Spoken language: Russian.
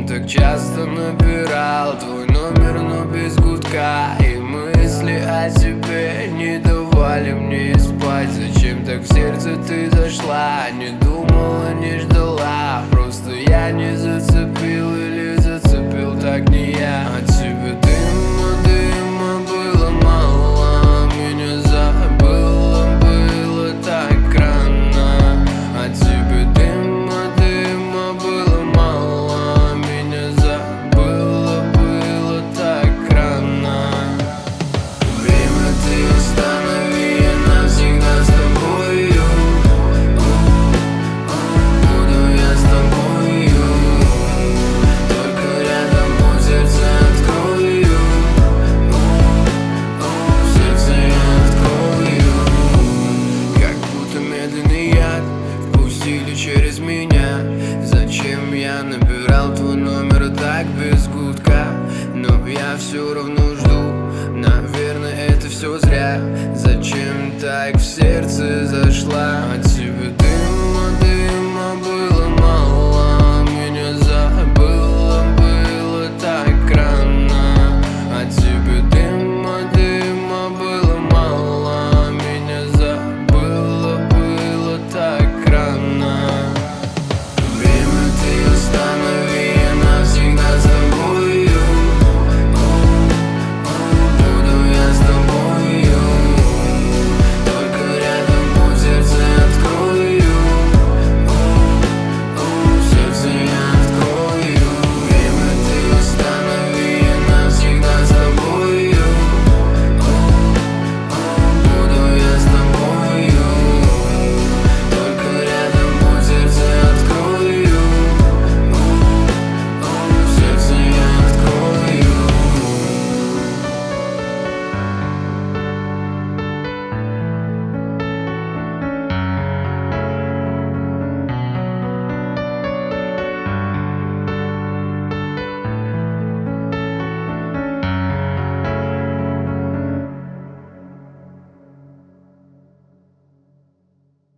Зачем так часто набирал твой номер, но без гудка? И мысли о тебе не давали мне спать. Зачем так в сердце ты зашла? Не думала, не ждала. Просто я не зацепил или зацепил, так не я. От тебя дыма было мало. Меня забыла, было так рано. От тебя дыма было мало. Меня забыла, было так рано. Время ты останови, я навсегда с тобою. Буду я с тобою. Только рядом мой сердце открою. Сердце я открою. Как будто медленный яд впустили через меня. Зачем я набирал твой номер так без гудка? Но я все равно жду. Наверное, это все зря. Зачем так в сердце зашла?